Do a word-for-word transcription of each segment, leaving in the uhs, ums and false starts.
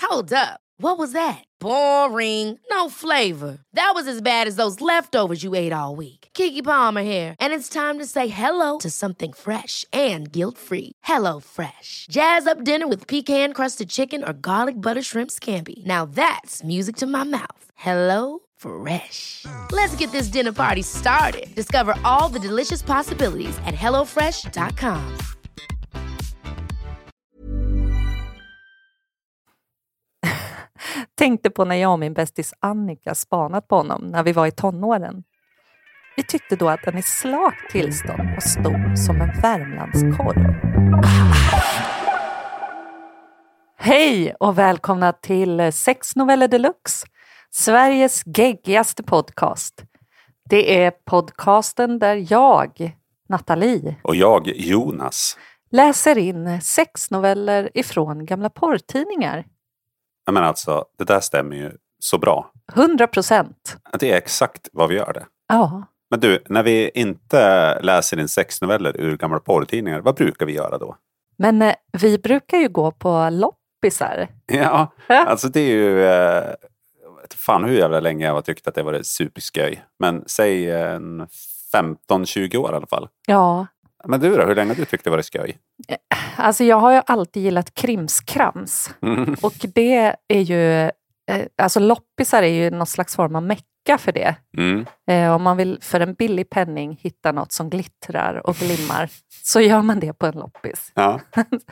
Hold up. What was that? Boring. No flavor. That was as bad as those leftovers you ate all week. Keke Palmer here, and it's time to say hello to something fresh and guilt-free. Hello Fresh. Jazz up dinner with pecan-crusted chicken or garlic butter shrimp scampi. Now that's music to my mouth. Hello Fresh. Let's get this dinner party started. Discover all the delicious possibilities at hello fresh dot com. Tänkte på när jag och min bästis Annika spanat på honom när vi var i tonåren. Vi tyckte då att den i slakt tillstånd var stor som en Värmlandskorv. Hej och välkomna till Sex Noveller Deluxe, Sveriges geggigaste podcast. Det är podcasten där jag, Nathalie, och jag, Jonas, läser in sexnoveller ifrån gamla porrtidningar. Men alltså, det där stämmer ju så bra. Hundra procent. Det är exakt vad vi gör det. Ja. Men du, när vi inte läser in sexnoveller ur gamla porrtidningar, vad brukar vi göra då? Men eh, vi brukar ju gå på loppisar. Ja, alltså det är ju... Eh, fan hur jävla länge jag har tyckt att det var supersköj. Men säg en femton tjugo år i alla fall. Ja. Men du då, hur länge har du tyckt det var skoj? Alltså jag har ju alltid gillat krimskrams. Mm. Och det är ju... Alltså loppisar är ju någon slags form av mecka för det. Mm. Eh, om man vill för en billig penning hitta något som glittrar och glimmar så gör man det på en loppis. Ja.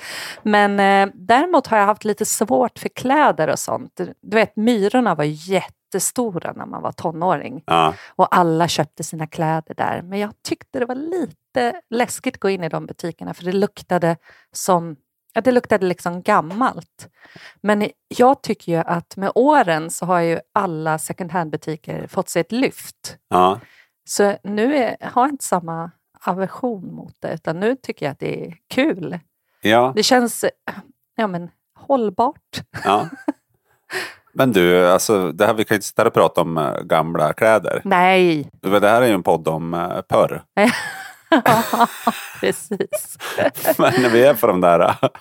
Men eh, däremot har jag haft lite svårt för kläder och sånt. Du vet, Myrorna var jättestora när man var tonåring. Ja. Och alla köpte sina kläder där. Men jag tyckte det var lite läskigt att gå in i de butikerna för det luktade som... Ja, det luktade liksom gammalt. Men jag tycker ju att med åren så har ju alla second hand-butiker fått sig ett lyft. Ja. Så nu är, har jag inte samma aversion mot det. Utan nu tycker jag att det är kul. Ja. Det känns ja, men, hållbart. Ja. Men du, alltså, det här, vi kan inte sitta och prata om uh, gamla kläder. Nej. Det här är ju en podd om uh, porr. Ja, precis. Men när vi är på de där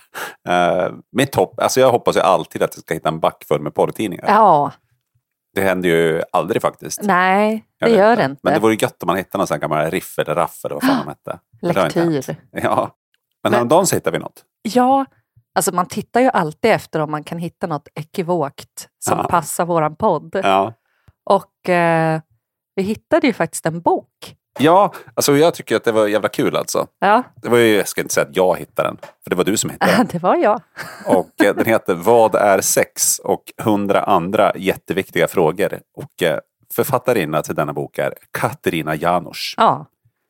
uh, mitt hopp, alltså jag hoppas ju alltid att jag ska hitta en back full med porrtidningar. Ja. Det händer ju aldrig faktiskt. Nej, det jag gör inte. det inte. Men det vore ju gött om man hittar någon sån gammal riff eller raff eller vad fan de hette. Lektyr. Ja, men häromdagen så hittar vi något. Ja, alltså man tittar ju alltid efter om man kan hitta något ekivokt som Ja. passar våran podd. Ja. Och eh, vi hittade ju faktiskt en bok. Ja, alltså jag tycker att det var jävla kul alltså. Ja, Det var ju, jag ska inte säga att jag hittade den, för det var du som hittade den. det var jag. Och eh, den heter Vad är sex? Och hundra andra jätteviktiga frågor. Och eh, författarinna till denna bok är Katarina Janouch. Ja.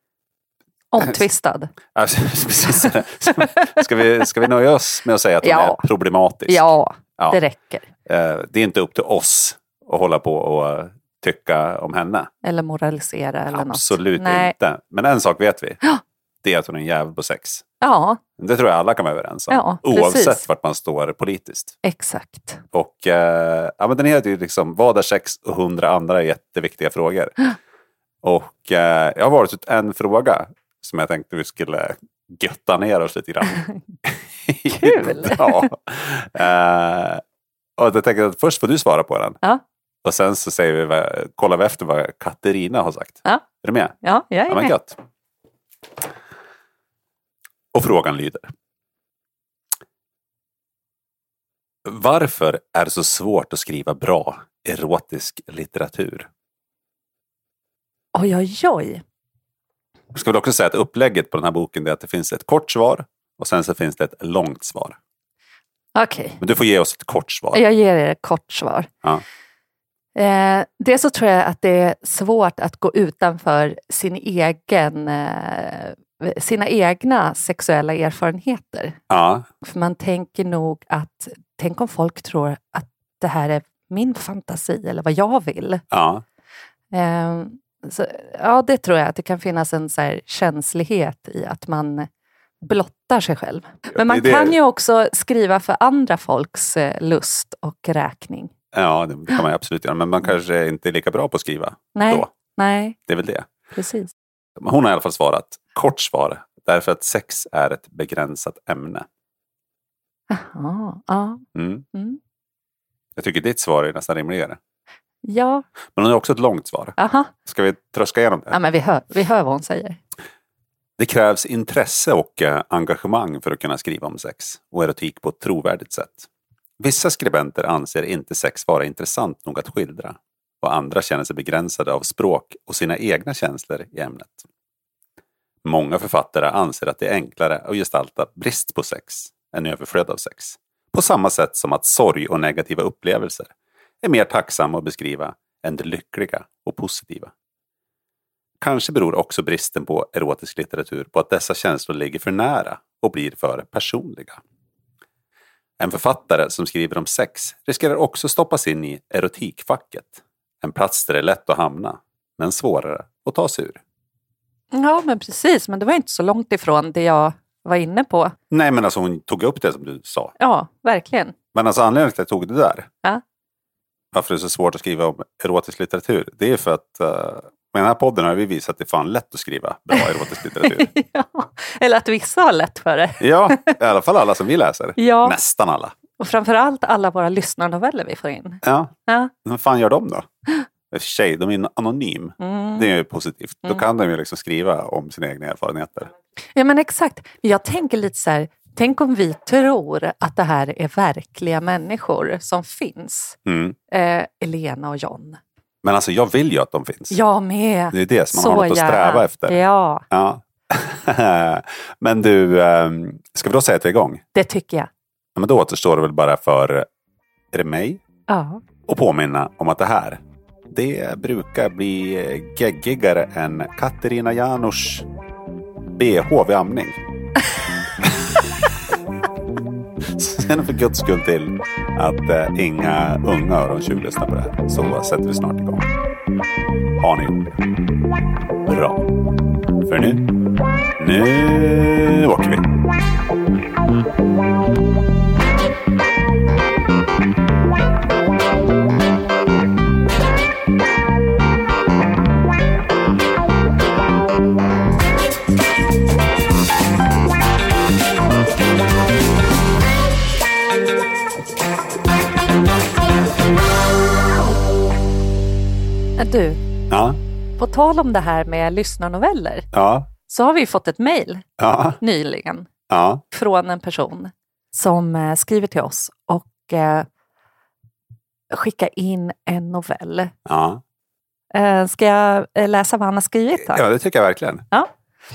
Omtvistad. Alltså, precis. Ska vi, ska vi nöja oss med att säga att hon Ja. är problematisk? Ja, Ja. det räcker. Eh, det är inte upp till oss att hålla på och eh, tycka om henne. Eller moralisera eller något. Absolut Nej. inte. Men en sak vet vi. Ja. Det är att hon är en jävel på sex. Ja, Det tror jag alla kan vara överens om. Ja, oavsett precis. vart man står politiskt. exakt. Och eh, ja, men den heter ju liksom Vad är sex? Och hundra andra jätteviktiga frågor. Och eh, jag har varit ut en fråga som jag tänkte vi skulle götta ner oss lite grann. Kul! Ja. Eh, och då tänkte jag att först får du svara på den. Ja, Och sen så säger vi, vad- kollar vi efter vad Katarina har sagt. ja, Är du med? ja, jag är Ja, men med. gött. Och frågan lyder. Varför är det så svårt att skriva bra erotisk litteratur? Oj, oj, oj. Jag ska väl också säga att upplägget på den här boken är att det finns ett kort svar och sen så finns det ett långt svar. Okej, Men du får ge oss ett kort svar. jag ger er ett kort svar. Ja. Eh, det så tror jag att det är svårt att gå utanför sin egen, eh, sina egna sexuella erfarenheter. Ja. För man tänker nog att, tänk om folk tror att det här är min fantasi eller vad jag vill. Ja. Eh, så, ja, det tror jag att det kan finnas en så här känslighet i att man blottar sig själv. Men man det är det. kan ju också skriva för andra folks eh, lust och räkning. Ja, det kan man absolut göra. Men man kanske inte är lika bra på att skriva Nej, då. nej, Det är väl det. precis. Men hon har i alla fall svarat kort svar. Därför att sex är ett begränsat ämne. Jaha, ja. Mm. Mm. Jag tycker ditt svar är nästan rimligare. Ja. Men hon har också ett långt svar. Aha. Ska vi tröska igenom det? Ja, men vi hör, vi hör vad hon säger. Det krävs intresse och eh, engagemang för att kunna skriva om sex och erotik på ett trovärdigt sätt. Vissa skribenter anser inte sex vara intressant nog att skildra och andra känner sig begränsade av språk och sina egna känslor i ämnet. Många författare anser att det är enklare att gestalta brist på sex än överflöd av sex. På samma sätt som att sorg och negativa upplevelser är mer tacksamma att beskriva än det lyckliga och positiva. Kanske beror också bristen på erotisk litteratur på att dessa känslor ligger för nära och blir för personliga. En författare som skriver om sex riskerar också stoppas in i erotikfacket. En plats där det är lätt att hamna, men svårare att ta sig ur. Ja, men precis. Men det var inte så långt ifrån det jag var inne på. Nej, men alltså hon tog upp det som du sa. Ja, verkligen. Men alltså anledningen till att jag tog det där. Ja. Varför det är så svårt att skriva om erotisk litteratur. Det är för att uh, med den här podden har vi visat att det är fan lätt att skriva bra erotisk litteratur. Ja, eller att vissa har lätt för det. Ja, i alla fall alla som vi läser. Ja. Nästan alla. Och framförallt alla våra lyssnarnoveller vi får in. Ja, Ja. vad fan gör de då? Tjej, de är anonym. Mm. Det är ju positivt. Mm. Då kan de ju liksom skriva om sina egna erfarenheter. Ja, men exakt. Jag tänker lite så här, tänk om vi tror att det här är verkliga människor som finns. Mm. Eh, Elena och John. Men alltså jag vill ju att de finns. Jag med. Det är det som man Så har något att sträva gärna. efter. Ja, Ja. Men du, um, ska vi då säga att vi är igång? det tycker jag. Ja, men då återstår det väl bara för är det mig Ja. och påminna om att det här, det brukar bli geggigare än Katarina Janouch B H vid amning. Sen för guds skull till att eh, inga unga örontjur lyssnar på det här. Så sätter vi snart igång. Har ni gjort det? Bra. För nu, nu åker vi. Du, Ja, på tal om det här med lyssnarnoveller ja, så har vi fått ett mejl ja, nyligen ja. från en person som eh, skriver till oss och eh, skickar in en novell. Ja. Eh, ska jag eh, läsa vad han har skrivit? Här? Ja, det tycker jag verkligen. Ja.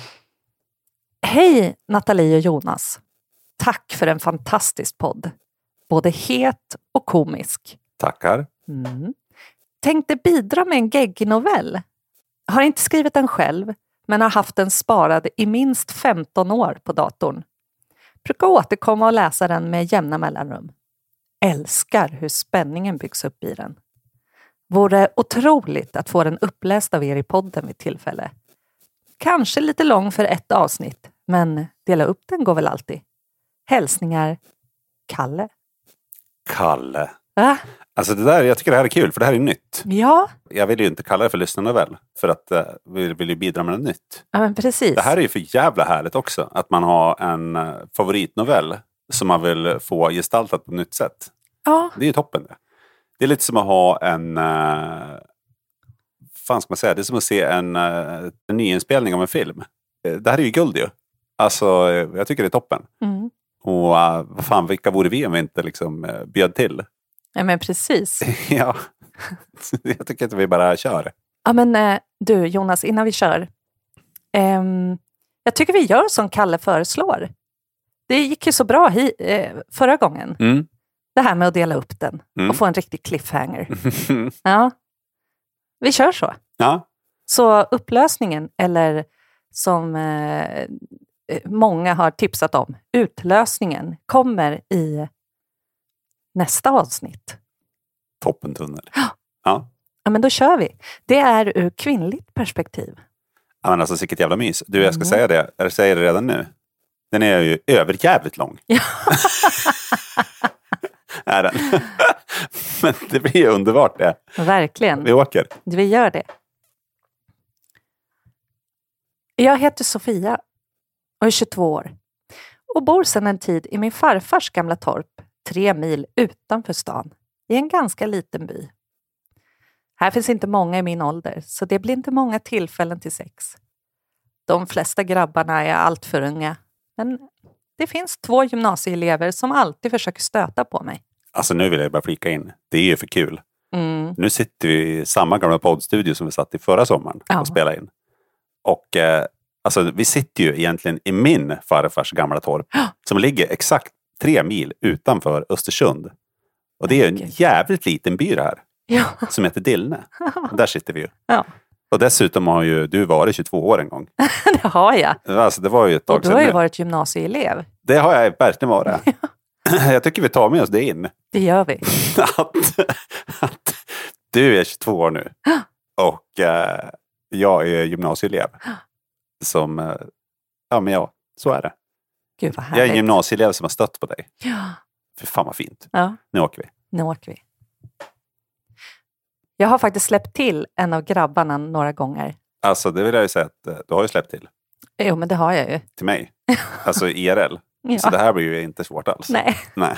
Hej Nathalie och Jonas. Tack för en fantastisk podd. Både het och komisk. Tackar. Mm. Tänkte bidra med en geggig novell. Har inte skrivit den själv, men har haft den sparad i minst femton år på datorn. Brukar återkomma och läsa den med jämna mellanrum. Älskar hur spänningen byggs upp i den. Vore otroligt att få den uppläst av er i podden vid tillfälle. Kanske lite lång för ett avsnitt, men dela upp den går väl alltid. Hälsningar, Kalle. Kalle. Ah, Alltså det där, jag tycker det här är kul för det här är nytt. ja, Jag vill ju inte kalla det för lyssnarnovell för att uh, vi vill ju bidra med något nytt. ja, men precis. Det här är ju för jävla härligt också. Att man har en uh, favoritnovell som man vill få gestaltat på ett nytt sätt. Ja, Det är ju toppen det. Det är lite som att ha en... Uh, fan ska man säga? Det är som att se en, uh, en nyinspelning av en film. Uh, det här är ju guld ju. Alltså, uh, jag tycker det är toppen. mm. Och uh, vad fan, vilka vore vi om vi inte liksom uh, bjöd till? Ja, men precis. Ja, jag tycker att vi bara kör. Ja, men eh, du Jonas, innan vi kör. ehm, jag tycker vi gör som Kalle föreslår. Det gick ju så bra hi, eh, förra gången. Mm. Det här med att dela upp den Mm. och få en riktig cliffhanger. Ja, vi kör så. Ja, Så upplösningen, eller som eh, många har tipsat om, utlösningen kommer i nästa avsnitt. toppentunnel. Ja. Ja, men då kör vi. Det är ur kvinnligt perspektiv. Ja, men alltså vilket jävla mys. Du, jag ska Mm. säga det. Jag säger det redan nu. Den är ju överjävligt lång. Ja. Är den. Men det blir ju underbart det. Verkligen. Vi åker. Vi gör det. Jag heter Sofia och är tjugotvå år. Och bor sedan en tid i min farfars gamla torp, tre mil utanför stan, i en ganska liten by. Här finns inte många i min ålder, så det blir inte många tillfällen till sex. De flesta grabbarna är allt för unga, men det finns två gymnasieelever som alltid försöker stöta på mig. Alltså nu vill jag bara flika in. Det är ju för kul. Mm. Nu sitter vi i samma gamla poddstudio som vi satt i förra sommaren och Ja. spelade in. Och eh, alltså vi sitter ju egentligen i min farfars gamla torp som ligger exakt tre mil utanför Östersund. Och det är en jävligt liten by det här. Ja. Som heter Dillne. Och där sitter vi ju. Ja. Och dessutom har ju du varit tjugotvå år en gång. Det har jag. Alltså det var ju ett tag Och du sedan har ju nu. varit gymnasieelev. Det har jag verkligen varit. Jag tycker vi tar med oss det in. Det gör vi. att, att du är tjugotvå år nu. Och eh, jag är gymnasieelev. Som, eh, ja men ja, så är det. Gud vad Jag är en härligt. gymnasieelev som har stött på dig. Ja. För fan vad fint. Ja, Nu åker vi. nu åker vi. Jag har faktiskt släppt till en av grabbarna några gånger. Alltså det vill jag ju säga att eh, du har ju släppt till. Jo, men det har jag ju. Till mig. Alltså I R L. Ja. Så det här blir ju inte svårt alls. Nej. Nej.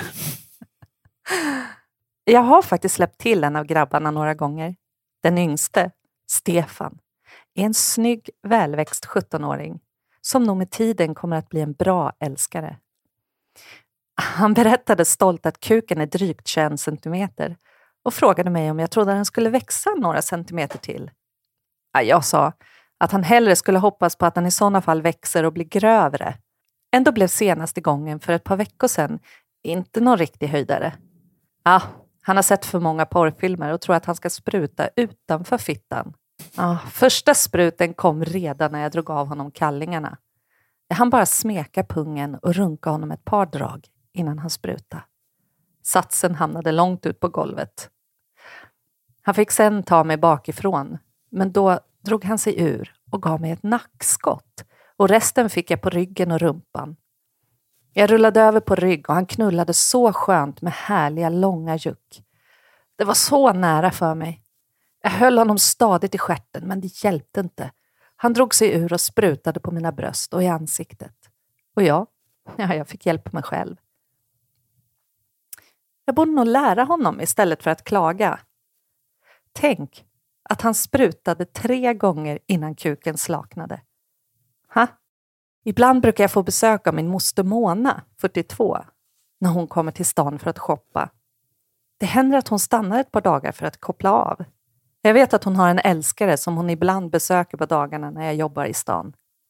Jag har faktiskt släppt till en av grabbarna några gånger. Den yngste, Stefan, är en snygg, välväxt sjuttonåring som nog med tiden kommer att bli en bra älskare. Han berättade stolt att kuken är drygt tjugoen centimeter och frågade mig om jag trodde att den skulle växa några centimeter till. Ja, jag sa att han hellre skulle hoppas på att den i sådana fall växer och blir grövre. Ändå blev senaste gången för ett par veckor sedan inte någon riktig höjdare. Ja, han har sett för många porrfilmer och tror att han ska spruta utanför fittan. Ja, första spruten kom redan när jag drog av honom kallingarna. Han bara smeka pungen och runka honom ett par drag innan han spruta. Satsen hamnade långt ut på golvet. Han fick sen ta mig bakifrån, men då drog han sig ur och gav mig ett nackskott och resten fick jag på ryggen och rumpan. Jag rullade över på rygg och han knullade så skönt med härliga långa juck. Det var så nära för mig. Jag höll honom stadigt i stjärten, men det hjälpte inte. Han drog sig ur och sprutade på mina bröst och i ansiktet. Och jag, ja, jag fick hjälp mig själv. Jag borde nog lära honom istället för att klaga. Tänk att han sprutade tre gånger innan kuken slaknade. Ha? Ibland brukar jag få besök av min moster Mona, fyrtiotvå, när hon kommer till stan för att shoppa. Det händer att hon stannar ett par dagar för att koppla av. Jag vet att hon har en älskare som hon ibland besöker på dagarna när jag jobbar i stan.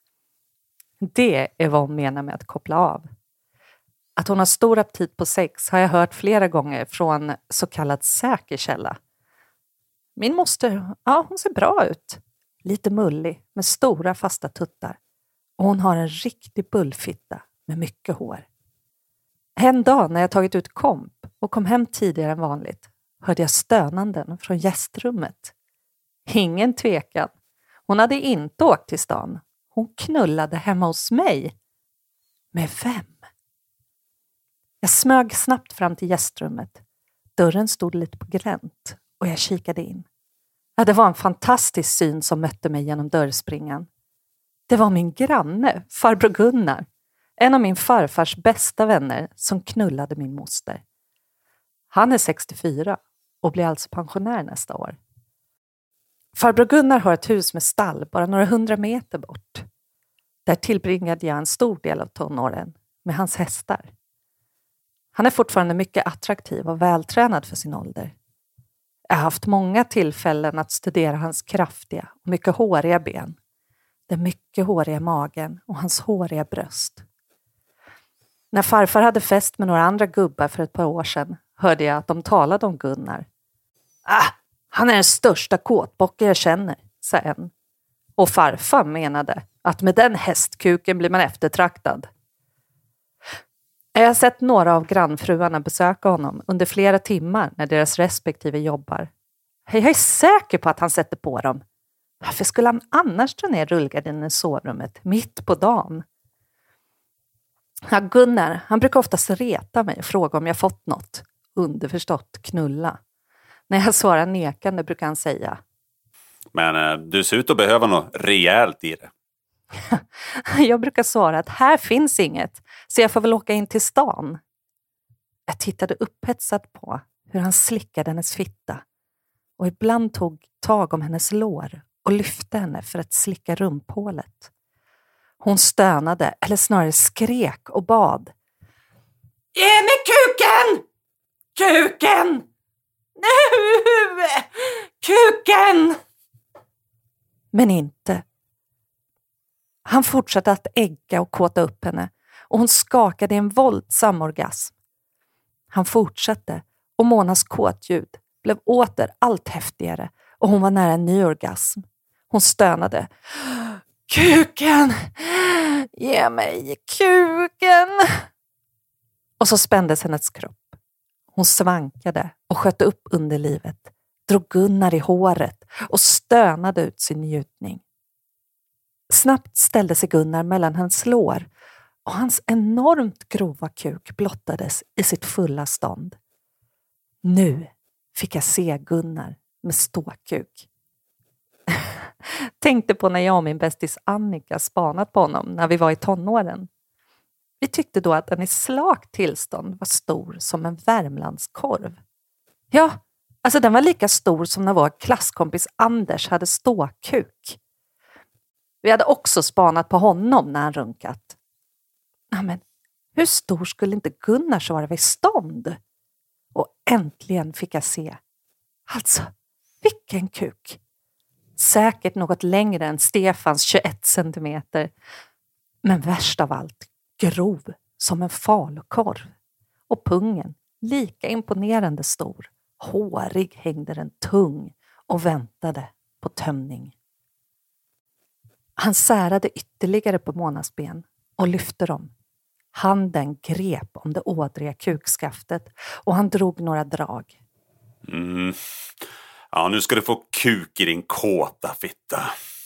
Det är vad hon menar med att koppla av. Att hon har stor aptit på sex har jag hört flera gånger från så kallad säker källa. Min moster, ja, hon ser bra ut. Lite mullig med stora fasta tuttar. Och hon har en riktig bullfitta med mycket hår. En dag när jag tagit ut komp och kom hem tidigare än vanligt hörde jag stönanden från gästrummet. Ingen tvekan. Hon hade inte åkt till stan. Hon knullade hemma hos mig. Med vem? Jag smög snabbt fram till gästrummet. Dörren stod lite på glänt och jag kikade in. Ja, det var en fantastisk syn som mötte mig genom dörrspringan. Det var min granne, farbror Gunnar. En av min farfars bästa vänner som knullade min moster. Han är sextiofyra och blir alltså pensionär nästa år. Farbror Gunnar har ett hus med stall bara några hundra meter bort. Där tillbringade jag en stor del av tonåren med hans hästar. Han är fortfarande mycket attraktiv och vältränad för sin ålder. Jag har haft många tillfällen att studera hans kraftiga och mycket håriga ben. Den mycket håriga magen och hans håriga bröst. När farfar hade fest med några andra gubbar för ett par år sedan hörde jag att de talade om Gunnar. Ah, han är den största kåtbocken jag känner, sa en. Och farfar menade att med den hästkuken blir man eftertraktad. Jag har sett några av grannfruarna besöka honom under flera timmar när deras respektive jobbar. Jag är säker på att han sätter på dem. Varför skulle han annars dra ner rullgardinen i sovrummet mitt på dagen? Ja, Gunnar, han brukar oftast reta mig och fråga om jag fått något. Underförstått knulla. När jag svarar nekande brukar han säga. Men eh, du ser ut att behöva något rejält i det. Jag brukar svara att här finns inget, så jag får väl åka in till stan. Jag tittade upphetsat på hur han slickade hennes fitta och ibland tog tag om hennes lår och lyfte henne för att slicka rumphålet. Hon stönade, eller snarare skrek och bad. Ge mig kuken! Kuken! Nu! Kuken! Men inte. Han fortsatte att ägga och kåta upp henne och hon skakade i en våldsam orgasm. Han fortsatte och Monas kåtljud blev åter allt häftigare och hon var nära en ny orgasm. Hon stönade. Kuken! Ge mig kuken! Och så spändes hennes kropp. Hon svankade och sköt upp underlivet, drog Gunnar i håret och stönade ut sin njutning. Snabbt ställde sig Gunnar mellan hans lår och hans enormt grova kuk blottades i sitt fulla stånd. Nu fick jag se Gunnar med ståkuk. Tänkte på när jag och min bästis Annika spanat på honom när vi var i tonåren. Vi tyckte då att den i slakt tillstånd var stor som en Värmlandskorv. Ja, alltså den var lika stor som när vår klasskompis Anders hade ståkuk. Vi hade också spanat på honom när han runkat. Ja, men hur stor skulle inte Gunnars vara vid stånd? Och äntligen fick jag se. Alltså, vilken kuk. Säkert något längre än Stefans tjugoett centimeter. Men värst av allt, grov som en falukorv. Och pungen, lika imponerande stor. Hårig hängde den tung och väntade på tömning. Han särade ytterligare på Monas ben och lyfte dem. Handen grep om det ådriga kukskaftet och han drog några drag. Mm. Ja, nu ska du få kuk i din kåta fitta.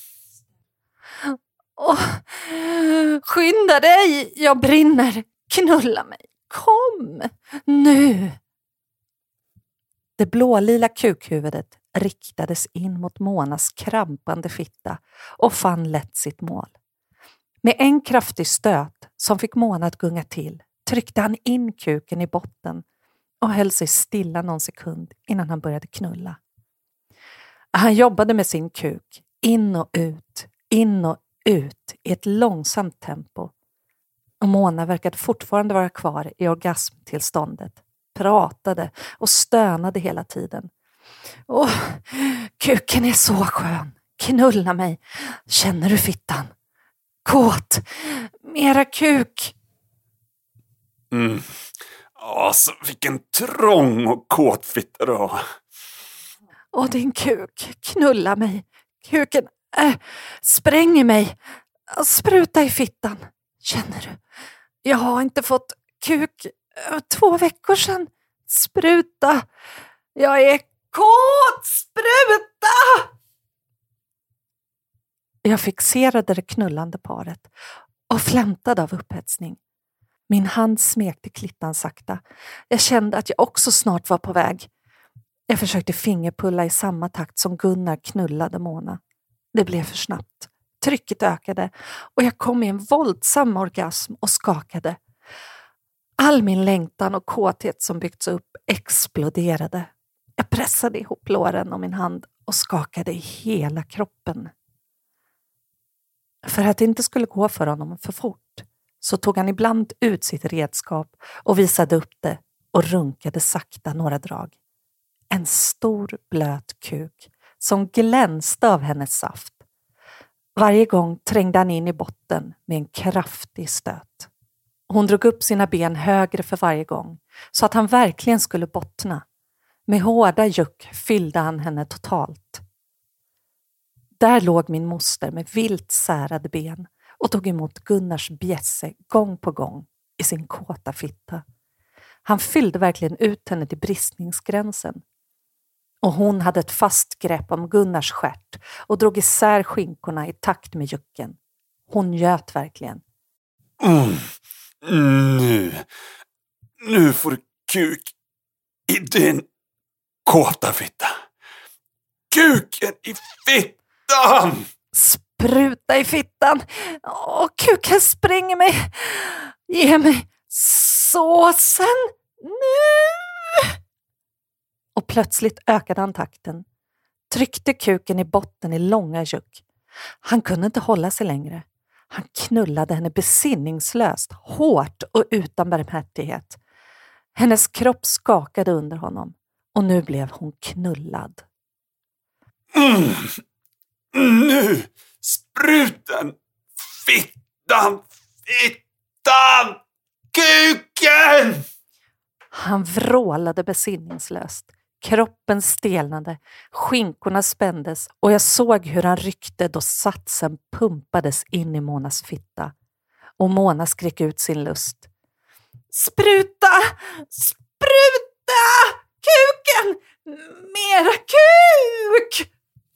Åh, skynda dig, jag brinner. Knulla mig. Kom, nu. Det blålila kukhuvudet riktades in mot Monas krampande fitta och fann lätt sitt mål. Med en kraftig stöt som fick Mona att gunga till tryckte han in kuken i botten och höll sig stilla någon sekund innan han började knulla. Han jobbade med sin kuk in och ut, in och ut i ett långsamt tempo. Och Mona verkade fortfarande vara kvar i orgasmtillståndet, pratade och stönade hela tiden. Åh, kuken är så skön. Knulla mig. Känner du fittan? Kåt. Mera kuk. Mm. Alltså, vilken trång och kåt fitta du har. Åh, din kuk. Knulla mig. Kuken äh, spränger mig. Spruta i fittan. Känner du? Jag har inte fått kuk äh, två veckor sedan. Spruta. Jag är kåt. Spruta! Jag fixerade det knullande paret och flämtade av upphetsning. Min hand smekte klittan sakta. Jag kände att jag också snart var på väg. Jag försökte fingerpulla i samma takt som Gunnar knullade Mona. Det blev för snabbt. Trycket ökade och jag kom i en våldsam orgasm och skakade. All min längtan och kåthet som byggts upp exploderade. Jag pressade ihop låren om min hand och skakade i hela kroppen. För att det inte skulle gå för honom för fort så tog han ibland ut sitt redskap och visade upp det och runkade sakta några drag. En stor blöt kuk som glänste av hennes saft. Varje gång trängde han in i botten med en kraftig stöt. Hon drog upp sina ben högre för varje gång så att han verkligen skulle bottna. Med hårda juck fyllde han henne totalt. Där låg min moster med vilt särade ben och tog emot Gunnars bjässe gång på gång i sin kåta fitta. Han fyllde verkligen ut henne till bristningsgränsen. Och hon hade ett fast grepp om Gunnars stjärt och drog isär skinkorna i takt med jucken. Hon göt verkligen. Mm. Nu. Nu får du kuk i din kåta fitta. Kuken i fittan! Spruta i fittan. Åh, kuken spränger mig. Ge mig såsen nu. och plötsligt ökade han takten. Tryckte kuken i botten i långa juck. Han kunde inte hålla sig längre. Han knullade henne besinningslöst, hårt och utan barmhärtighet. Hennes kropp skakade under honom och nu blev hon knullad. Mm. Nu! Spruten! Fittan! Fittan! Kuken! Han vrålade besinningslöst. Kroppen stelnade, skinkorna spändes och jag såg hur han ryckte då satsen pumpades in i Monas fitta. Och Mona skrek ut sin lust. Spruta! Spruta! Kuken! Mera kuk!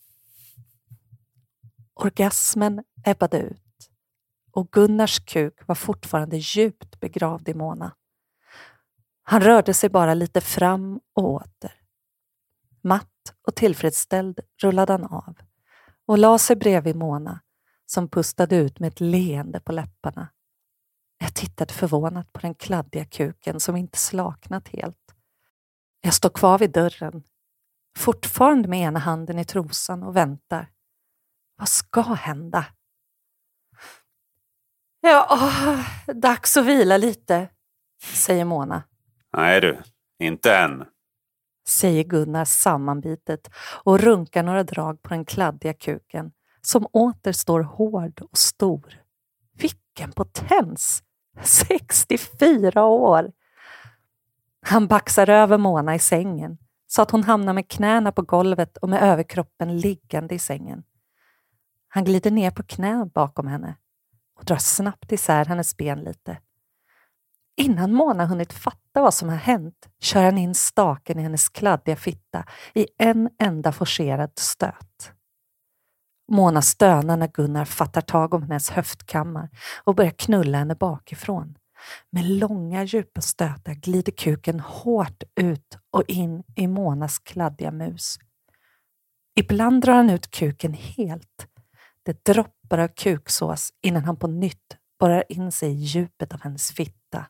Orgasmen ebbade ut och Gunnars kuk var fortfarande djupt begravd i Mona. Han rörde sig bara lite fram och åter. Matt och tillfredsställd rullade han av och la sig bredvid Mona som pustade ut med ett leende på läpparna. Jag tittade förvånat på den kladdiga kuken som inte slaknat helt. Jag står kvar vid dörren, fortfarande med ena handen i trosan och väntar. Vad ska hända? Ja, dags att vila lite, säger Mona. Nej du, inte än. Säger Gunnar sammanbitet och runkar några drag på den kladdiga kuken som åter står hård och stor. Vilken potens! sextiofyra år! Han baxar över Mona i sängen så att hon hamnar med knäna på golvet och med överkroppen liggande i sängen. Han glider ner på knä bakom henne och drar snabbt isär hennes ben lite. Innan Mona hunnit fatta vad som har hänt kör han in staken i hennes kladdiga fitta i en enda forcerad stöt. Mona stönar när Gunnar fattar tag om hennes höftkammar och börjar knulla henne bakifrån. Med långa djupa stötar glider kuken hårt ut och in i Monas kladdiga mus. Ibland drar han ut kuken helt. Det droppar av kuksås innan han på nytt borrar in sig i djupet av hennes fitta.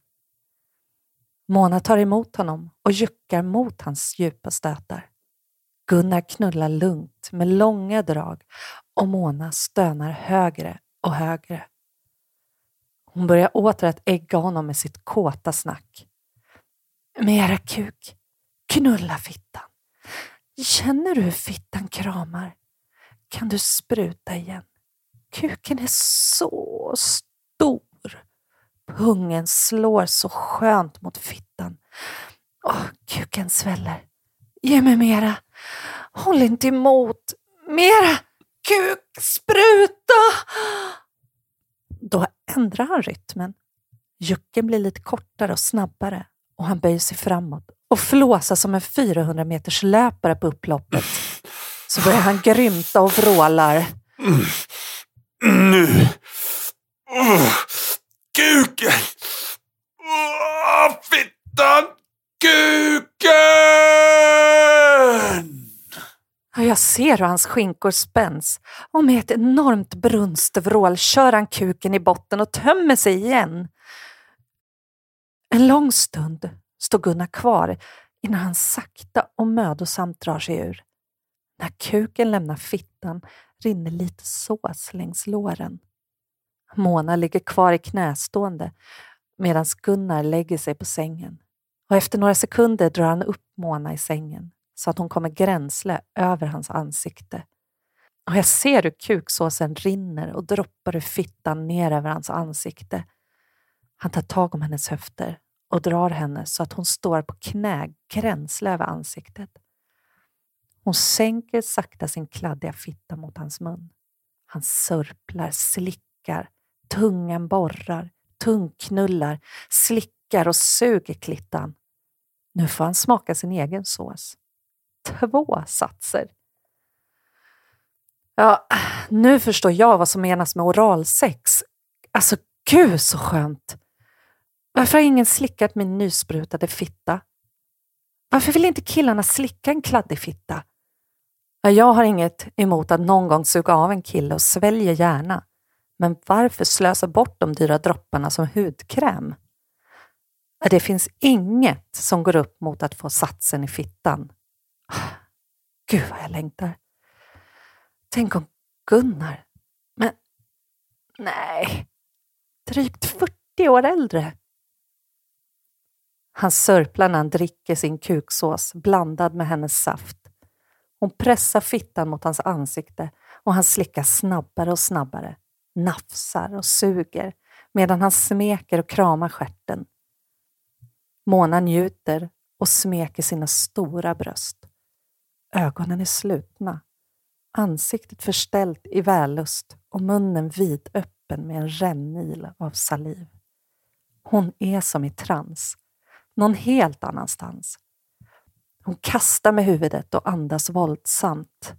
Mona tar emot honom och juckar mot hans djupa stötar. Gunnar knullar lugnt med långa drag och Mona stönar högre och högre. Hon börjar åter att ägga honom med sitt kåta snack. Mera kuk, knulla fittan. Känner du hur fittan kramar? Kan du spruta igen? Kuken är så stor. Pungen slår så skönt mot fittan. Åh, kuken sväller. Ge mig mera. Håll inte emot. Mera. Kuk, spruta. Då ändrar han rytmen. Jucken blir lite kortare och snabbare. Och han böjer sig framåt. Och flåsar som en fyrahundra meters löpare på upploppet. Så börjar han grymta och vrålar. Mm. Nu. Oh. Kuken! Oh, fittan! Kuken! Jag ser hur hans skinkor spänns och med ett enormt brunstvrål kör han kuken i botten och tömmer sig igen. En lång stund står Gunnar kvar innan han sakta och mödosamt drar sig ur. När kuken lämnar fittan rinner lite sås längs låren. Mona ligger kvar i knästående medan Gunnar lägger sig på sängen. Och efter några sekunder drar han upp Mona i sängen så att hon kommer gränsle över hans ansikte. Och jag ser hur kuksåsen rinner och droppar ur fittan ner över hans ansikte. Han tar tag om hennes höfter och drar henne så att hon står på knä gränsle över ansiktet. Hon sänker sakta sin kladdiga fitta mot hans mun. Han sörplar, slickar, tungan borrar, tungknullar, slickar och suger klittan. Nu får han smaka sin egen sås. Två satser. Ja, nu förstår jag vad som menas med oralsex. Alltså, gud så skönt. Varför har ingen slickat min nysprutade fitta? Varför vill inte killarna slicka en kladdig fitta? Ja, jag har inget emot att någon gång suga av en kille och svälja gärna. Men varför slösa bort de dyra dropparna som hudkräm? Ja, det finns inget som går upp mot att få satsen i fittan. Gud vad jag längtar. Tänk om Gunnar. Men nej. Drygt fyrtio år äldre. Han sörplar när han dricker sin kuksås blandad med hennes saft. Hon pressar fittan mot hans ansikte och han slickar snabbare och snabbare. Nafsar och suger medan han smeker och kramar stjärten. Mona njuter och smeker sina stora bröst. Ögonen är slutna. Ansiktet förställt i vällust och munnen vidöppen med en rännil av saliv. Hon är som i trans. Någon helt annanstans. Hon kastar med huvudet och andas våldsamt.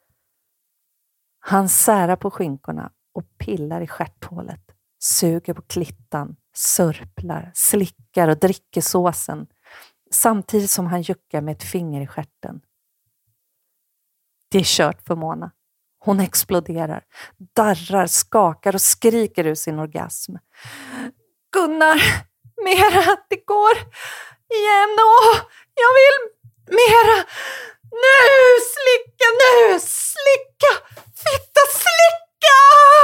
Han särar på skinkorna och pillar i stjärthålet. Suger på klittan, sörplar, slickar och dricker såsen. Samtidigt som han juckar med ett finger i stjärten. Det är kört för Mona. Hon exploderar, darrar, skakar och skriker ur sin orgasm. Gunnar, mera, det går igen. Åh, jag vill mera. Nu, slicka, nu, slicka, fitta, slicka.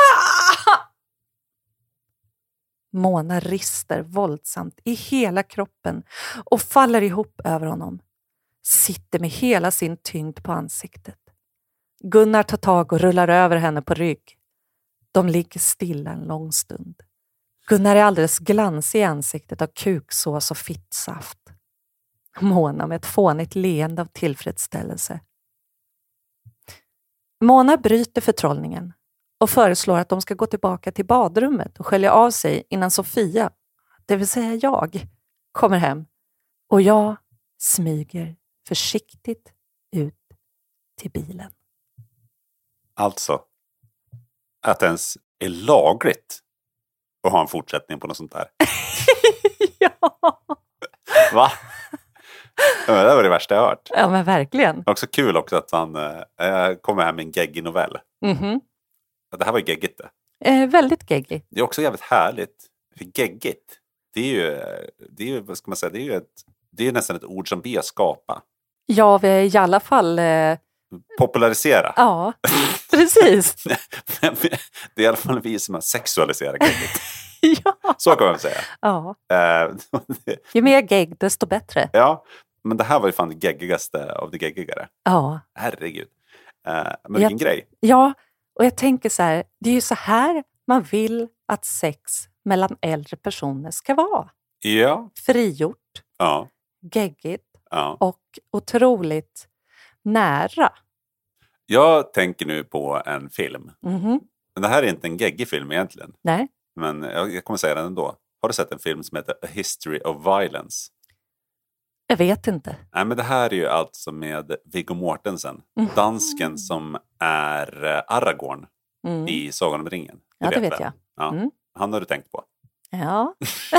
Mona rister våldsamt i hela kroppen och faller ihop över honom. Sitter med hela sin tyngd på ansiktet. Gunnar tar tag och rullar över henne på rygg. De ligger stilla en lång stund. Gunnar är alldeles glansig i ansiktet av kuksås och fittsaft. Mona med ett fånigt leende av tillfredsställelse. Mona bryter förtrollningen och föreslår att de ska gå tillbaka till badrummet och skölja av sig innan Sofia, det vill säga jag, kommer hem. Och jag smyger försiktigt ut till bilen. Alltså, att det ens är lagligt att ha en fortsättning på något sånt där. Ja. Va? Ja, det var det värsta jag har hört. Ja, men verkligen. Också kul också att han äh, kommer hem med en geggig novell. Mm-hmm. Det här var ju geggigt det. Eh, väldigt geggigt. Det är också jävligt härligt. För geggigt, det är ju, det är ju, vad ska man säga, det är ju ett, det är nästan ett ord som vi har skapat. Ja, vi är i alla fall... Eh... Popularisera. Ja, precis. Det är i alla fall vi som har sexualiserat geggigt. Ja. Så kan man säga. Ja. Uh, Ju mer gegg, desto bättre. Ja, men det här var ju fan det geggigaste av det geggigare. Ja. Herregud. Uh, men vilken jag, grej. Ja, och jag tänker så här, det är ju så här man vill att sex mellan äldre personer ska vara. Ja. Frigjort, Ja. geggigt Ja. och otroligt nära. Jag tänker nu på en film. Mm-hmm. Men det här är inte en geggig film egentligen. Nej. Men jag, jag kommer säga den ändå. Har du sett en film som heter A History of Violence? Jag vet inte. Nej, men det här är ju alltså med Viggo Mortensen. Mm. Dansken som är Aragorn mm. i Sagan om ringen. Ja, det vet jag. Ja. Mm. Han har du tänkt på. Ja.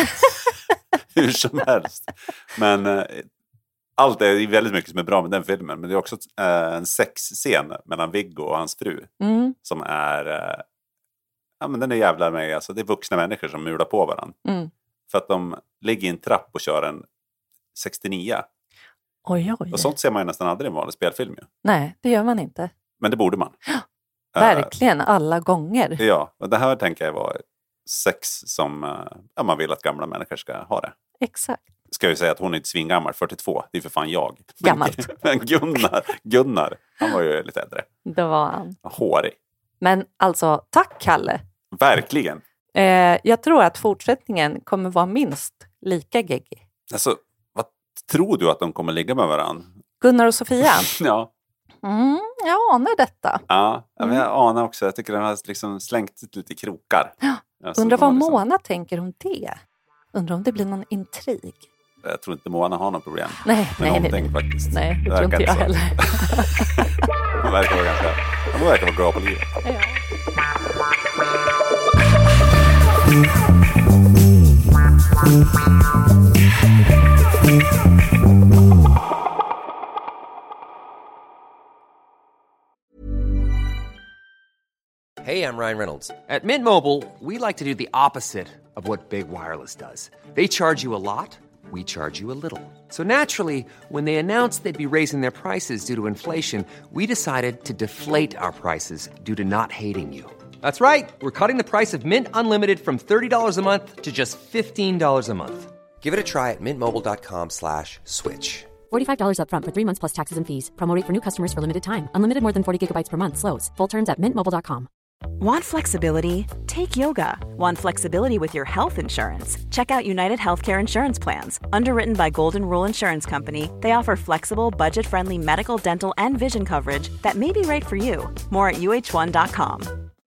Hur som helst. Men eh, allt är väldigt mycket som är bra med den filmen. Men det är också eh, en sexscen mellan Viggo och hans fru. Mm. Som är... Eh, ja, men den är jävlar med. Alltså, det är vuxna människor som mular på varandra. Mm. För att de ligger i en trapp och kör en sextionio. Oj, oj. Och sånt ser man ju nästan aldrig i en vanlig spelfilm. Ju. Nej, det gör man inte. Men det borde man. Verkligen, uh, alla gånger. Ja, och det här tänker jag var sex som uh, ja, man vill att gamla människor ska ha det. Exakt. Ska jag säga att hon är inte svingammal, fyrtiotvå. Det är för fan jag. Gammalt. Men Gunnar, Gunnar, han var ju lite äldre. Det var han. Hårig. Men alltså, tack Kalle. Verkligen. Eh, jag tror att fortsättningen kommer vara minst lika geggig. Alltså, vad tror du att de kommer ligga med varandra? Gunnar och Sofia? Ja. Mm, jag anar detta. Ja, men mm. jag anar också. Jag tycker den har liksom slängt lite krokar. Ja. Alltså, undrar vad liksom... Mona tänker om det. Undrar om det blir någon intrig. Jag tror inte Mona har något problem. Nej, med nej, någonting nej. faktiskt. Nej, det, det tror inte jag så. Heller. Hon verkar vara ganska... Hon verkar vara bra på livet. Ja. Hey, I'm Ryan Reynolds. At Mint Mobile, we like to do the opposite of what Big Wireless does. They charge you a lot. we charge you a little. So naturally, when they announced they'd be raising their prices due to inflation, we decided to deflate our prices due to not hating you. That's right. We're cutting the price of Mint Unlimited from thirty dollars a month to just fifteen dollars a month. Give it a try at mintmobile.com slash switch. forty-five dollars up front for three months plus taxes and fees. Promo rate for new customers for limited time. Unlimited more than forty gigabytes per month slows. Full terms at mint mobile dot com. Want flexibility? Take yoga. Want flexibility with your health insurance? Check out United Healthcare Insurance Plans. Underwritten by Golden Rule Insurance Company, they offer flexible, budget-friendly medical, dental, and vision coverage that may be right for you. More at u h one dot com.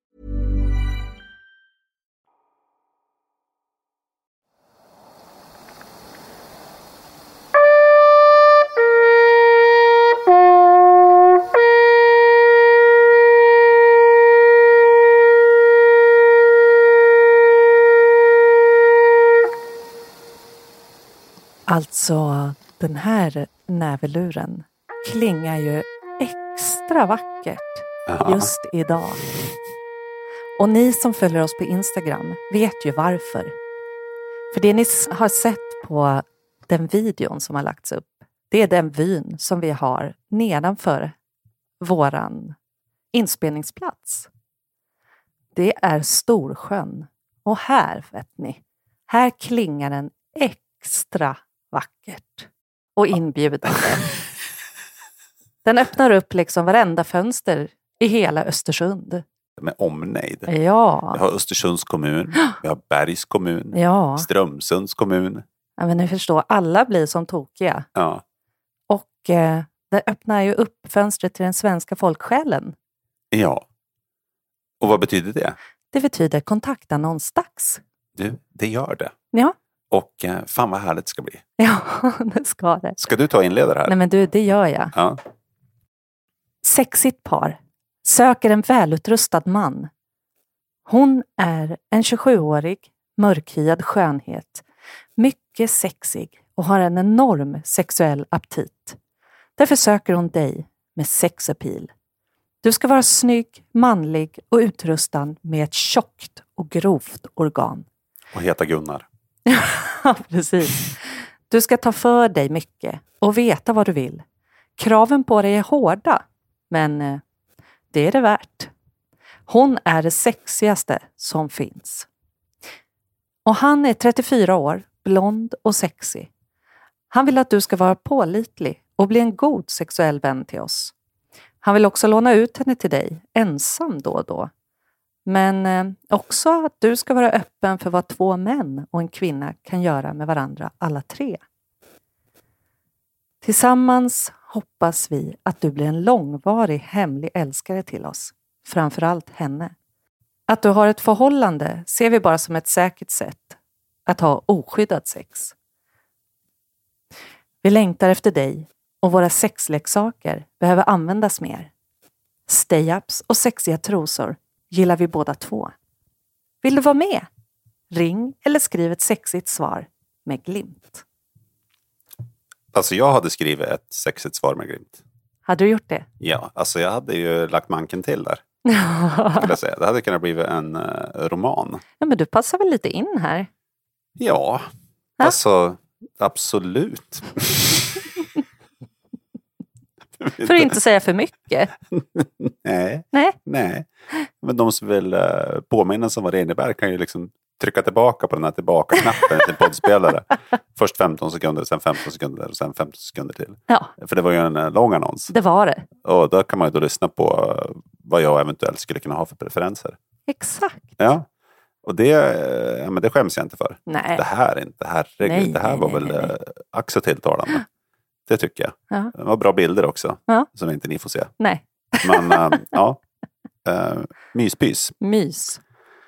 Alltså, den här näveluren klingar ju extra vackert Ja. just idag. Och ni som följer oss på Instagram vet ju varför. För det ni har sett på den videon som har lagts upp, det är den vyn som vi har nedanför våran inspelningsplats. Det är Storsjön. Och här, vet ni, här klingar den extra vackert och inbjudande. Den öppnar upp liksom varenda fönster i hela Östersund. Med omnejd. Ja. Vi har Östersunds kommun, vi har Bergs kommun, Ja. Strömsunds kommun. Ja, men ni förstår, alla blir som tokiga. Ja. Och eh, det öppnar ju upp fönstret till den svenska folksjälen. Ja. Och vad betyder det? Det betyder kontaktannonsdags. Du, det gör det. Ja. Och eh, fan vad härligt det ska bli. Ja, det ska det. Ska du ta inledare här? Nej men du, det gör jag. Ja. Sexigt par söker en välutrustad man. Hon är en tjugosjuårig, mörkhyad skönhet. Mycket sexig och har en enorm sexuell aptit. Därför söker hon dig med sexappeal. Du ska vara snygg, manlig och utrustad med ett tjockt och grovt organ. Och heta Gunnar. Ja, precis. Du ska ta för dig mycket och veta vad du vill. Kraven på dig är hårda, men eh, det är det värt. Hon är det sexigaste som finns. Och han är trettiofyra år, blond och sexig. Han vill att du ska vara pålitlig och bli en god sexuell vän till oss. Han vill också låna ut henne till dig, ensam då och då. Men eh, också att du ska vara öppen för vad två män och en kvinna kan göra med varandra alla tre. Tillsammans hoppas vi att du blir en långvarig hemlig älskare till oss. Framförallt henne. Att du har ett förhållande ser vi bara som ett säkert sätt att ha oskyddad sex. Vi längtar efter dig och våra sexleksaker behöver användas mer. Stay-ups och sexiga trosor gillar vi båda två. Vill du vara med? Ring eller skriv ett sexigt svar med glimt. Alltså jag hade skrivit ett sexigt svar med glimt. Hade du gjort det? Ja, alltså jag hade ju lagt manken till där. Skulle jag säga. Det hade kunnat bli en uh, roman. Ja, men du passar väl lite in här? Ja, Ha? alltså absolut. För att inte säga för mycket. Nej, Nej. nej. Men de som vill uh, påminna om vad det innebär kan ju liksom trycka tillbaka på den här tillbaka-knappen till poddspelare. Först femton sekunder, sen femton sekunder och sen femton sekunder till. Ja, För det var ju en uh, lång annons. det var det. Och då kan man ju då lyssna på uh, vad jag eventuellt skulle kunna ha för preferenser. Exakt. Ja, och det, uh, ja, men det skäms jag inte för. Nej. Det här är inte, herregud, Nej, det här nej, var nej, väl nej, nej. uh, ack så tilltalande. Det tycker jag. Ja. Det var bra bilder också. Ja. Som inte ni får se. Nej. Men uh, ja, uh, myspys. Mys.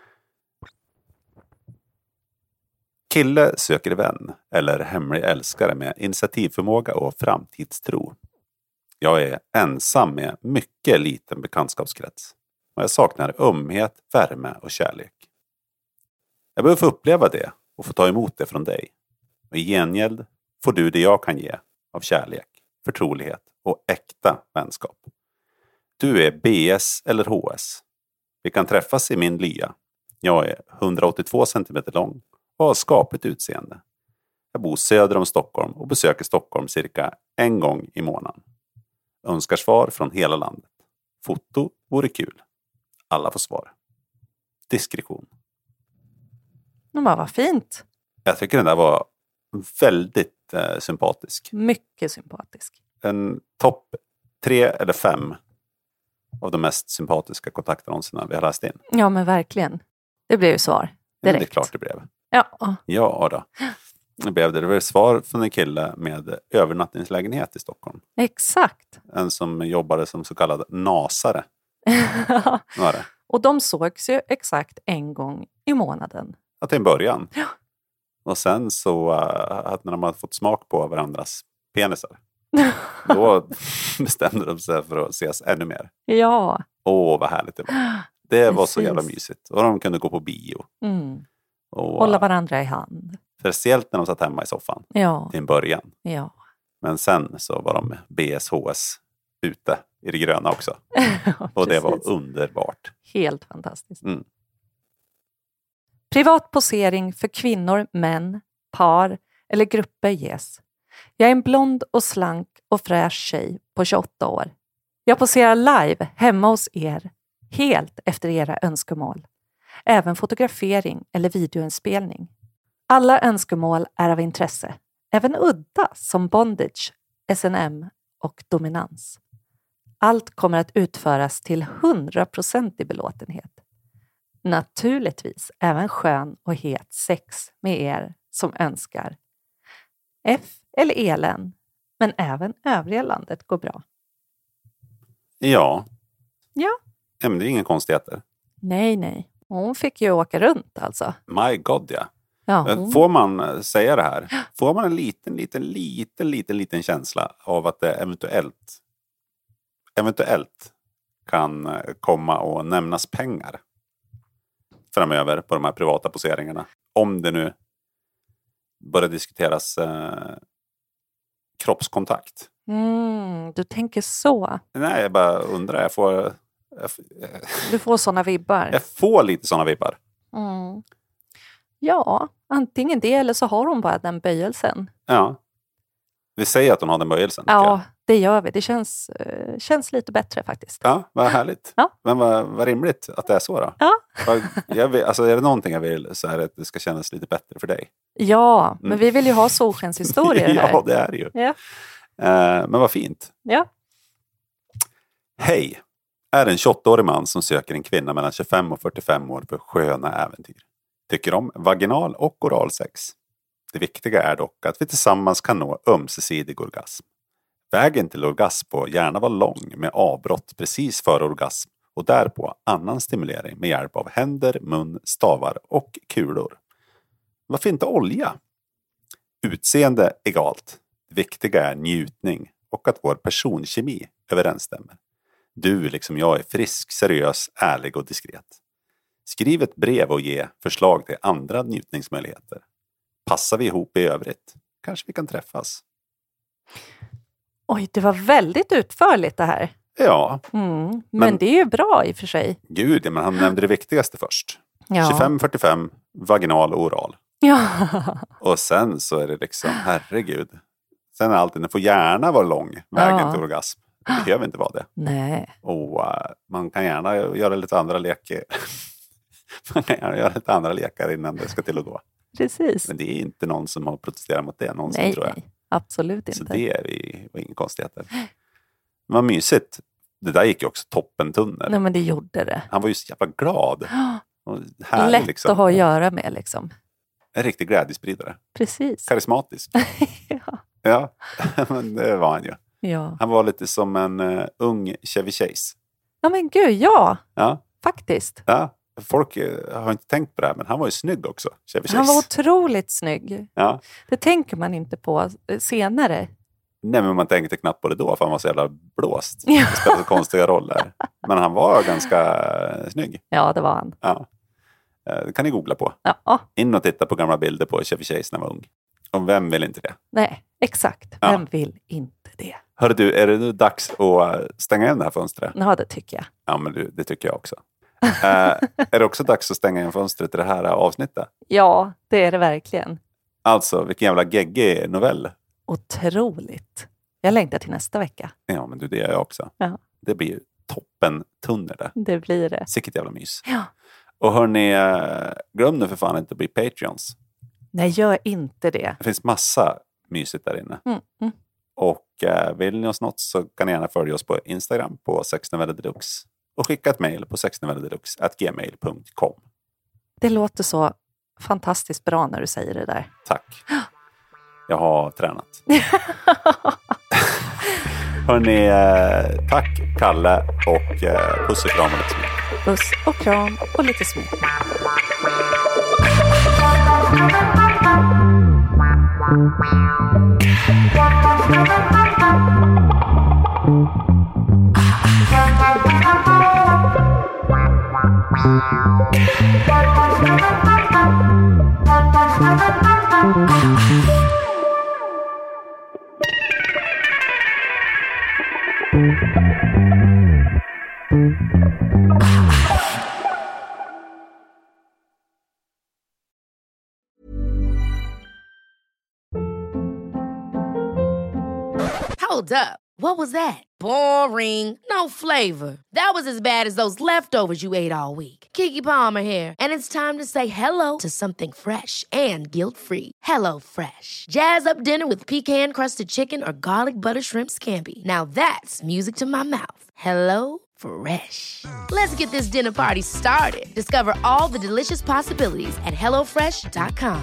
Kille söker vän eller hemlig älskare med initiativförmåga och framtidstro. Jag är ensam med mycket liten bekantskapskrets. Och jag saknar ömhet, värme och kärlek. Jag behöver få uppleva det och få ta emot det från dig. Och i gengäld får du det jag kan ge av kärlek, förtrolighet och äkta vänskap. Du är B S eller H S. Vi kan träffas i min lya. Jag är hundraåttiotvå centimeter lång och har skapligt utseende. Jag bor söder om Stockholm och besöker Stockholm cirka en gång i månaden. Önskar svar från hela landet. Foto vore kul. Alla får svar. Diskretion. Men vad fint. Jag tycker den där var väldigt eh, sympatisk. Mycket sympatisk. En topp tre eller fem av de mest sympatiska kontaktannonserna vi har läst in. Ja, men verkligen. Det blev ju svar direkt. Men det är klart det blev. Ja. Ja då. Det blev det. Det var ett svar från en kille med övernattningslägenhet i Stockholm. Exakt. En som jobbade som så kallad nasare. Var det? Och de sågs ju exakt en gång i månaden. Ja, till en början. Ja. Och sen så uh, att när de hade fått smak på varandras penisar. Då bestämde de sig för att ses ännu mer. Ja. Åh, vad härligt det var. Det var så Precis. jävla mysigt. Och de kunde gå på bio. Mm. Och, Hålla varandra i hand. speciellt när de satt hemma i soffan. Ja. Till en början. Ja. Men sen så var de B S H S ute i det gröna också. Och det var Precis. underbart. Helt fantastiskt. Mm. Privat posering för kvinnor, män, par eller grupper ges. Jag är en blond och slank och fräsch tjej på tjugoåtta år. Jag poserar live hemma hos er, helt efter era önskemål. Även fotografering eller videoinspelning. Alla önskemål är av intresse. Även udda som bondage, S and M och dominans. Allt kommer att utföras till hundra procent i belåtenhet. Naturligtvis även skön och het sex med er som önskar. F eller E-län, men även övriga landet går bra. Ja. Ja. Ja, men det är ingen konstigheter. Nej, nej. Hon fick ju åka runt alltså. My God, ja. Ja, hon... Får man säga det här? Får man en liten, liten, liten, liten, liten känsla av att det eventuellt eventuellt kan komma och nämnas pengar framöver på de här privata poseringarna? Om det nu börjar diskuteras eh, kroppskontakt. Mm, du tänker så. Nej, jag bara undrar. Jag får, jag, Du får såna vibbar. jag får lite sådana vibbar. Mm. Ja, antingen det eller så har hon bara den böjelsen. Ja. Vi säger att hon har den böjelsen. tycker jag. Ja, det gör vi. Det känns, uh, känns lite bättre faktiskt. Ja, vad härligt. Ja. Men vad, vad rimligt att det är så då. Ja. Vad- Jag vill, alltså är det någonting jag vill så är det att det ska kännas lite bättre för dig. Ja, men Mm. vi vill ju ha solskenshistorier här. Ja, det är det ju. Ja. Eh, men vad fint. Ja. Hej! Är en tjugoåttaårig man som söker en kvinna mellan tjugofem och fyrtiofem år för sköna äventyr. Tycker om vaginal och oralsex. Det viktiga är dock att vi tillsammans kan nå ömsesidig orgasm. Vägen till orgasm får gärna vara lång med avbrott precis före orgasm och därpå annan stimulering med hjälp av händer, mun, stavar och kulor. Varför inte olja? Utseende egalt. Det viktiga är njutning och att vår personkemi överensstämmer. Du liksom jag är frisk, seriös, ärlig och diskret. Skriv ett brev och ge förslag till andra njutningsmöjligheter. Passar vi ihop i övrigt? Kanske vi kan träffas. Oj, det var väldigt utförligt det här. Ja, Mm. Men, Men- det är ju bra i och för sig. gud, men han nämnde det viktigaste först. Ja. tjugofem fyrtiofem, vaginal och oral. Ja. Och sen så är det liksom, herregud. Sen är alltid, det får gärna vara lång vägen Ja. till orgasm. Det behöver inte vara det. Nej. Och uh, man kan gärna göra lite andra lekar. Man kan gärna göra lite andra lekar innan det ska till att gå. Precis. Men det är inte någon som har protesterat mot det någonsin, Nej, tror jag. nej. Absolut Så inte. det är vi, var ingen konstigheter. Vad mysigt. Det där gick ju också toppentunnel. Nej, men det gjorde det. Han var ju så jävla glad. Och härlig, Lätt liksom. att ha att göra med liksom. En riktig glädjespridare. Precis. Karismatisk. Ja. Ja, men det var han ju. Ja. Han var lite som en uh, ung Chevy Chase. Ja, men gud, ja. Ja, Faktiskt. ja. Folk uh, har inte tänkt på det här, men han var ju snygg också. Chevy Chase. Han var otroligt snygg. Ja. Det tänker man inte på eh, senare. Nej, men man tänkte knappt på det då, för han var så jävla blåst. Ja. Det spelade så konstiga roller. Men han var ganska uh, snygg. Ja, det var han. Ja. Uh, det kan ni googla på. Ja, In och titta på gamla bilder på Chevy Chase när han var ung. Och vem vill inte det? nej, exakt. Ja. Vem vill inte det? Hörru du, är det nu dags att stänga igen det här fönstret? Ja, det tycker jag. Ja, men du, det tycker jag också. uh, är det också dags att stänga igen fönstret i det här avsnittet? Ja, det är det verkligen. Alltså, vilken jävla geggig novell. Otroligt. Jag längtar till nästa vecka. Ja, men du, det gör jag också. Ja. Det blir ju toppen tunnor där. Det blir det. Sicket jävla mys. Ja. Och hörni, glöm nu för fan inte att bli Patreons. Nej, gör inte det. Det finns massa mysigt där inne. Mm, mm. Och eh, vill ni oss något så kan ni gärna följa oss på Instagram på sexnovellerdeluxe. Och skicka ett mejl på sexnovellerdeluxe at gmail punkt com. Det låter så fantastiskt bra när du säger det där. Tack. Jag har tränat. Hörrni, eh, tack Kalle och eh, puss och kram och lite smink. Puss och kram och lite smink. Hold up. What was that? Boring. No flavor. That was as bad as those leftovers you ate all week. Keke Palmer here, and it's time to say hello to something fresh and guilt-free. Hello Fresh. Jazz up dinner with pecan-crusted chicken or garlic butter shrimp scampi. Now that's music to my mouth. Hello Fresh. Let's get this dinner party started. Discover all the delicious possibilities at hello fresh dot com.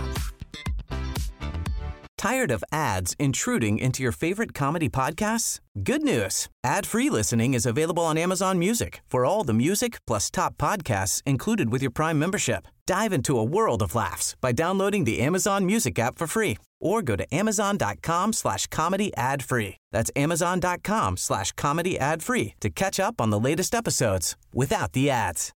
Tired of ads intruding into your favorite comedy podcasts? Good news. Ad-free listening is available on Amazon Music for all the music plus top podcasts included with your Prime membership. Dive into a world of laughs by downloading the Amazon Music app for free or go to amazon.com slash comedy ad free. That's amazon.com slash comedy ad free to catch up on the latest episodes without the ads.